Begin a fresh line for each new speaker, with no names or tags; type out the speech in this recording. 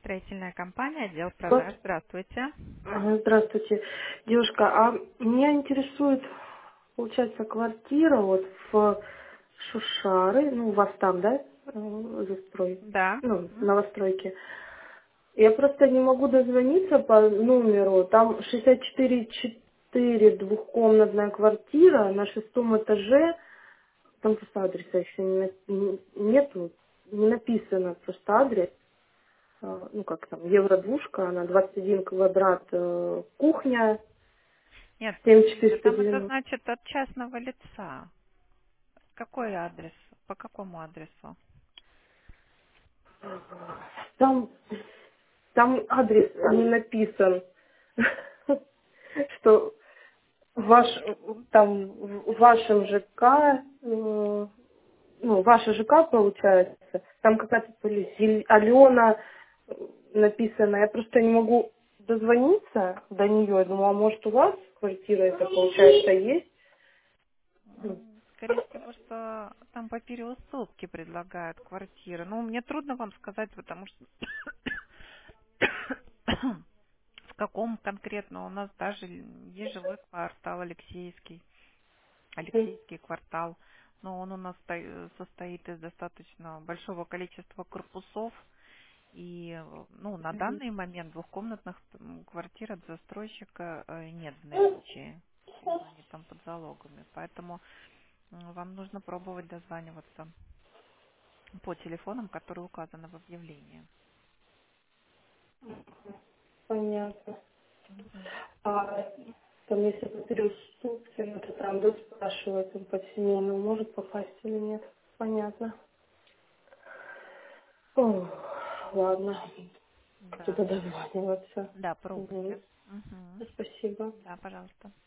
Строительная компания, отдел
Вот.
продаж. Здравствуйте.
Ага, здравствуйте. Девушка, а меня интересует, получается, квартира вот в Шушары, ну, у вас там, да, застрой,
Да.
ну,
Мгм.
новостройки. Я просто не могу дозвониться по номеру. Там 64,4 двухкомнатная квартира на 6 этаже. Там просто адреса еще нету, не написано просто адрес. Ну как там, евро-двушка, она 21 квадрат, кухня,
Нет, там это
7490.
значит от частного лица. Какой адрес? По какому адресу?
Там, там адрес не написан, что ваш, там в вашем ЖК, ну, ваше ЖК получается, там какая-то то ли Алена написано, я просто не могу дозвониться до нее, я думала, может у вас квартира это получается есть?
Скорее всего, что там по переуступке предлагают квартиры. Ну, мне трудно вам сказать, потому что в каком конкретно у нас даже есть жилой квартал Алексеевский. Алексеевский квартал, но он у нас состоит из достаточно большого количества корпусов, и ну, на данный момент двухкомнатных квартир от застройщика нет в наличии. Они там под залогами, поэтому вам нужно пробовать дозваниваться по телефонам, которые указаны в объявлении.
Понятно.
Мгм.
А там, если по переуступке, ну, то там, да, спрашивают, он по семейному может попасть или нет. Понятно. Ох, ладно.
Да,
Туда дозваниваться.
да,
Мгм.
пробуйте. Мгм.
Спасибо.
Да, пожалуйста.